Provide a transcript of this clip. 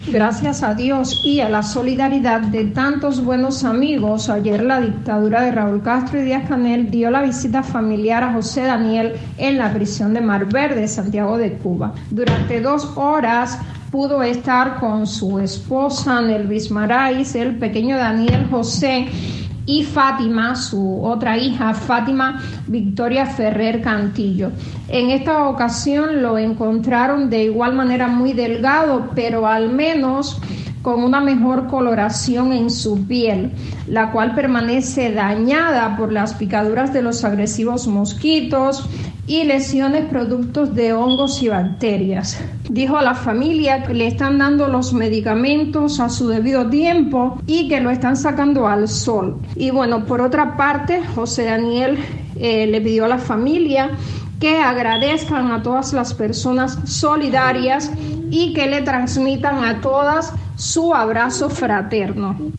Gracias a Dios y a la solidaridad de tantos buenos amigos, ayer la dictadura de Raúl Castro y Díaz-Canel dio la visita familiar a José Daniel en la prisión de Mar Verde, Santiago de Cuba. Durante 2 horas pudo estar con su esposa Nelvis Marais, el pequeño Daniel José y Fátima, su otra hija, Fátima Victoria Ferrer Cantillo. En esta ocasión lo encontraron de igual manera muy delgado, pero al menos con una mejor coloración en su piel, la cual permanece dañada por las picaduras de los agresivos mosquitos y lesiones productos de hongos y bacterias. Dijo a la familia que le están dando los medicamentos a su debido tiempo y que lo están sacando al sol. Y bueno, por otra parte, José Daniel le pidió a la familia que agradezcan a todas las personas solidarias y que le transmitan a todas su abrazo fraterno.